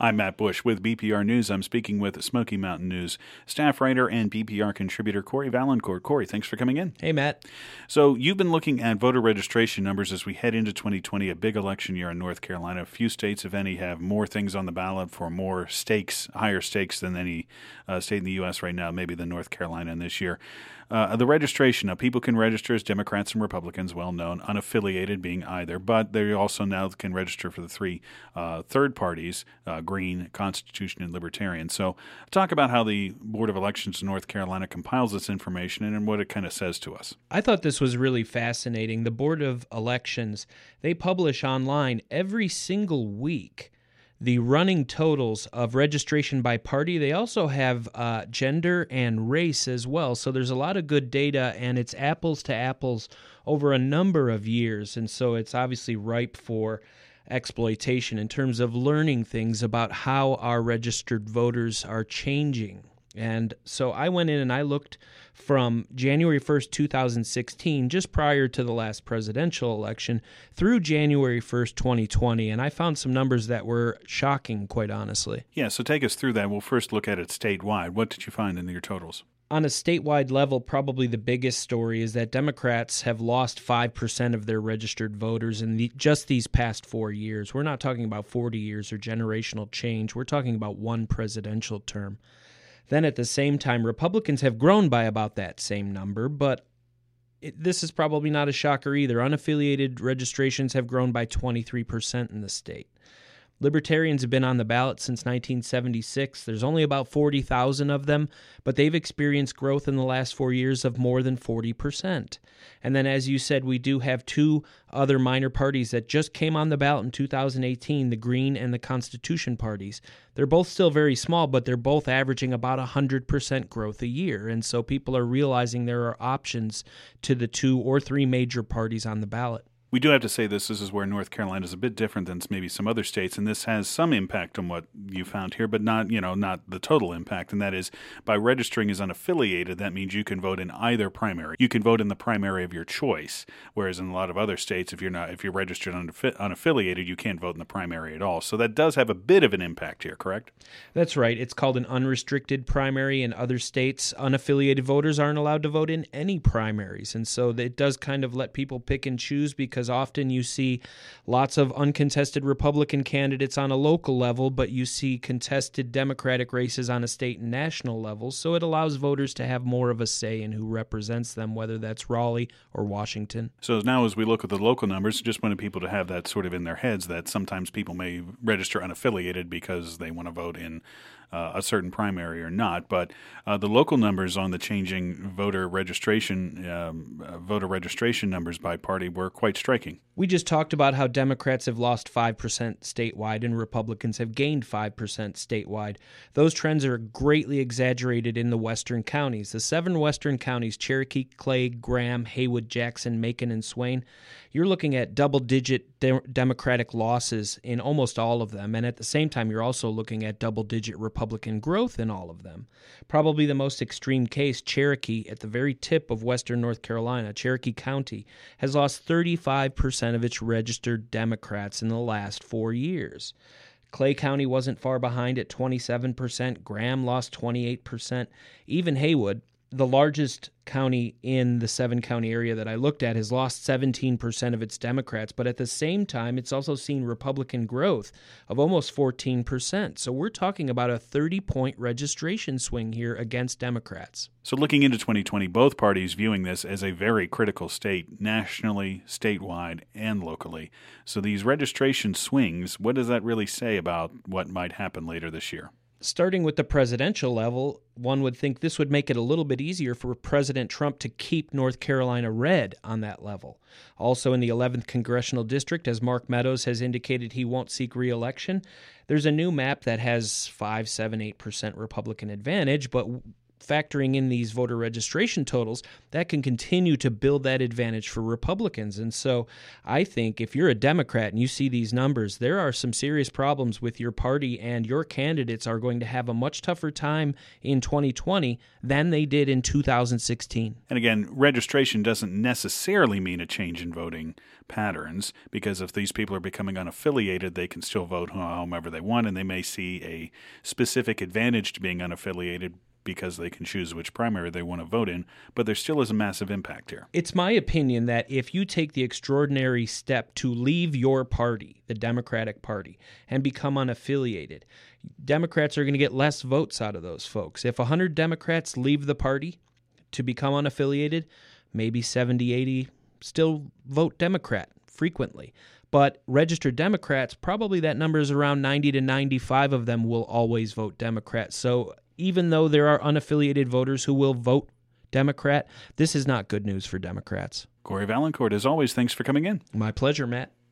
I'm Matt Bush with BPR News. I'm speaking with Smoky Mountain News staff writer and BPR contributor Corey Valancourt. Corey, thanks for coming in. Hey, Matt. So you've been looking at voter registration numbers as we head into 2020, a big election year in North Carolina. A few states, if any, have more things on the ballot for more stakes, higher stakes than any state in the U.S. right now, maybe than North Carolina in this year. The registration, now people can register as Democrats and Republicans, well known, unaffiliated being either, but they also now can register for the three third parties, Green, Constitution, and Libertarian. So talk about how the Board of Elections in North Carolina compiles this information and what it kind of says to us. I thought this was really fascinating. The Board of Elections, they publish online every single week the running totals of registration by party. They also have gender and race as well. So there's a lot of good data, and it's apples to apples over a number of years. And so it's obviously ripe for exploitation in terms of learning things about how our registered voters are changing. And so I went in and I looked from January 1st, 2016, just prior to the last presidential election, through January 1st, 2020, and I found some numbers that were shocking, quite honestly. Yeah, so take us through that. We'll first look at it statewide. What did you find in your totals? On a statewide level, probably the biggest story is that Democrats have lost 5% of their registered voters in just these past 4 years. We're not talking about 40 years or generational change. We're talking about one presidential term. Then at the same time, Republicans have grown by about that same number, but this is probably not a shocker either. Unaffiliated registrations have grown by 23% in the state. Libertarians have been on the ballot since 1976. There's only about 40,000 of them, but they've experienced growth in the last 4 years of more than 40%. And then, as you said, we do have two other minor parties that just came on the ballot in 2018, the Green and the Constitution parties. They're both still very small, but they're both averaging about 100% growth a year. And so people are realizing there are options to the two or three major parties on the ballot. We do have to say this is where North Carolina is a bit different than maybe some other states, and this has some impact on what you found here, but not the total impact, and that is by registering as unaffiliated, that means you can vote in either primary. You can vote in the primary of your choice, whereas in a lot of other states, if you're registered unaffiliated, you can't vote in the primary at all. So that does have a bit of an impact here, correct? That's right. It's called an unrestricted primary. In other states, unaffiliated voters aren't allowed to vote in any primaries, and so it does kind of let people pick and choose because often you see lots of uncontested Republican candidates on a local level, but you see contested Democratic races on a state and national level, so it allows voters to have more of a say in who represents them, whether that's Raleigh or Washington. So now as we look at the local numbers, just wanted people to have that sort of in their heads that sometimes people may register unaffiliated because they want to vote in a certain primary or not, but the local numbers on the changing voter registration numbers by party were quite striking. We just talked about how Democrats have lost 5% statewide and Republicans have gained 5% statewide. Those trends are greatly exaggerated in the western counties. The 7 western counties, Cherokee, Clay, Graham, Haywood, Jackson, Macon, and Swain, you're looking at double-digit Democratic losses in almost all of them, and at the same time, you're also looking at double-digit Republican growth in all of them. Probably the most extreme case, Cherokee, at the very tip of western North Carolina, Cherokee County, has lost 35% of its registered Democrats in the last 4 years. Clay County wasn't far behind at 27%. Graham lost 28%. Even Haywood, the largest county in the 7-county area that I looked at, has lost 17% of its Democrats, but at the same time, it's also seen Republican growth of almost 14%. So we're talking about a 30-point registration swing here against Democrats. So looking into 2020, both parties viewing this as a very critical state, nationally, statewide, and locally. So these registration swings, what does that really say about what might happen later this year? Starting with the presidential level, one would think this would make it a little bit easier for President Trump to keep North Carolina red on that level. Also in the 11th Congressional District, as Mark Meadows has indicated he won't seek re-election, there's a new map that has 5, 7, 8% Republican advantage, but factoring in these voter registration totals, that can continue to build that advantage for Republicans. And so I think if you're a Democrat and you see these numbers, there are some serious problems with your party, and your candidates are going to have a much tougher time in 2020 than they did in 2016. And again, registration doesn't necessarily mean a change in voting patterns, because if these people are becoming unaffiliated, they can still vote however they want, and they may see a specific advantage to being unaffiliated because they can choose which primary they want to vote in, but there still is a massive impact here. It's my opinion that if you take the extraordinary step to leave your party, the Democratic Party, and become unaffiliated, Democrats are going to get less votes out of those folks. If 100 Democrats leave the party to become unaffiliated, maybe 70, 80 still vote Democrat frequently. But registered Democrats, probably that number is around 90 to 95 of them will always vote Democrat. So even though there are unaffiliated voters who will vote Democrat, this is not good news for Democrats. Corey Valancourt, as always, thanks for coming in. My pleasure, Matt.